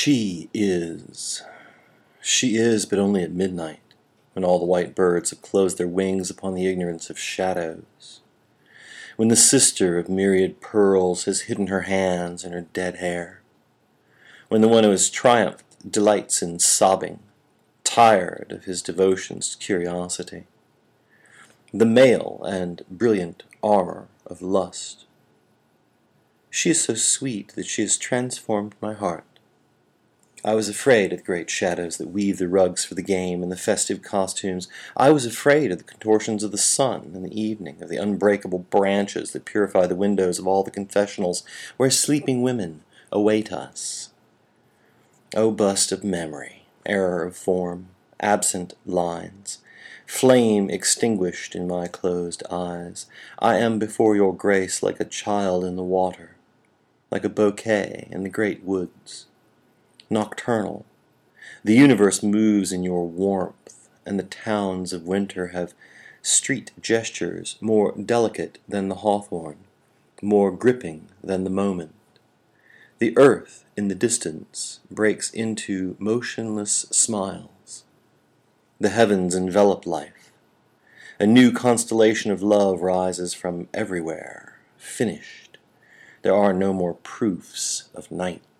She is. She is, but only at midnight, when all the white birds have closed their wings upon the ignorance of shadows, when the sister of myriad pearls has hidden her hands in her dead hair, when the one who has triumphed delights in sobbing, tired of his devotions to curiosity, the mail and brilliant armor of lust. She is so sweet that she has transformed my heart. I was afraid of the great shadows that weave the rugs for the game and the festive costumes. I was afraid of the contortions of the sun in the evening, of the unbreakable branches that purify the windows of all the confessionals where sleeping women await us. O bust of memory, error of form, absent lines, flame extinguished in my closed eyes, I am before your grace like a child in the water, like a bouquet in the great woods. Nocturnal, the universe moves in your warmth, and the towns of winter have street gestures more delicate than the hawthorn, more gripping than the moment. The earth in the distance breaks into motionless smiles. The heavens envelop life. A new constellation of love rises from everywhere, finished. There are no more proofs of night.